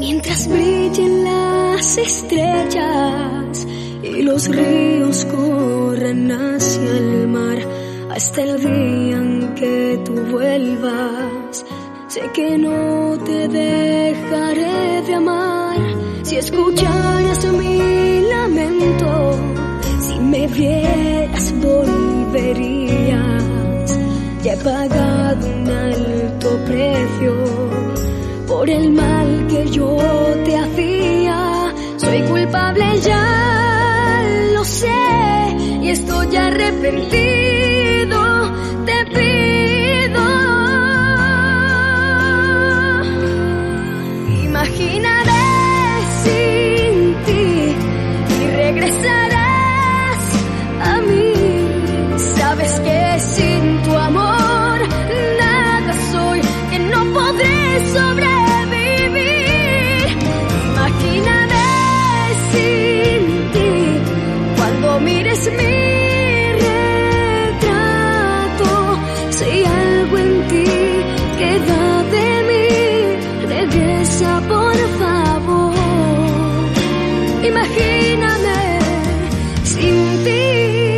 mientras brillen las estrellas y los ríos corran hacia el mar, hasta el día en que tú vuelvas. Sé que no te dejaré de amar. Si escucharas mi lamento, si me vieras volverías. Ya he pagado un alto precio por el mal que yo te hacía. Soy culpable, ya lo sé, y estoy arrepentido. Te pido, imagínate sin ti y regresarás a mí. Sabes que sin tu amor nada soy, que no podré sobrevivir. Imagínate sin ti cuando mires mi retrato. Si algo en ti queda de mí, regresa por favor. Imagíname sin ti.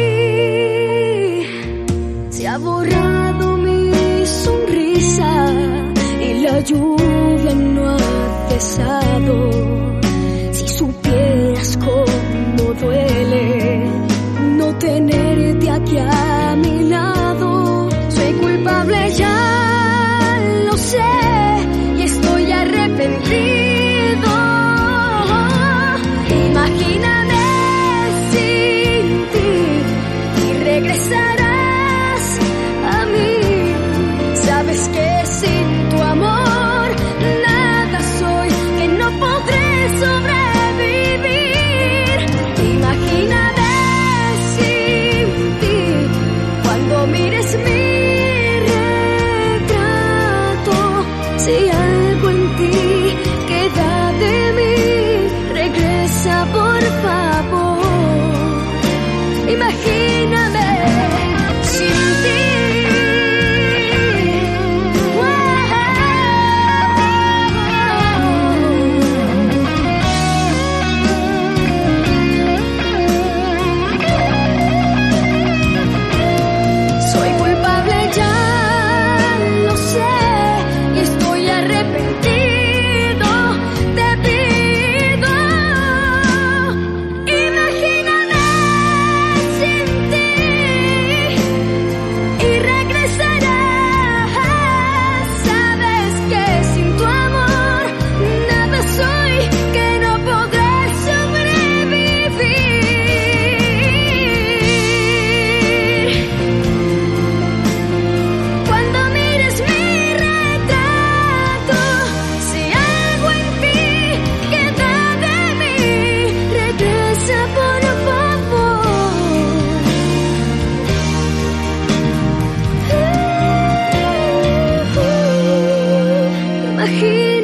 Se ha borrado mi sonrisa y la lluvia no ha cesado. Si supieras cómo duele no tenerte aquí a mi lado. Soy culpable, ya lo sé, y estoy arrepentido. Imagínate sin ti y regresarás a mí. Sabes que sin tu amor nada soy, que no podré sobrevivir. Imagínate sin ti cuando mires mi retrato. Si algo en ti queda de mí, regresa por favor. Imagínate sin ti. Soy culpable, ya lo sé, y estoy arrepentido. Te pido, imagínate sin ti y regresarás. Sabes que sin tu amor nada soy, que no podré sobrevivir. Cuando mires mi retrato, si algo en ti queda de mí, regresa por favor. Imagínate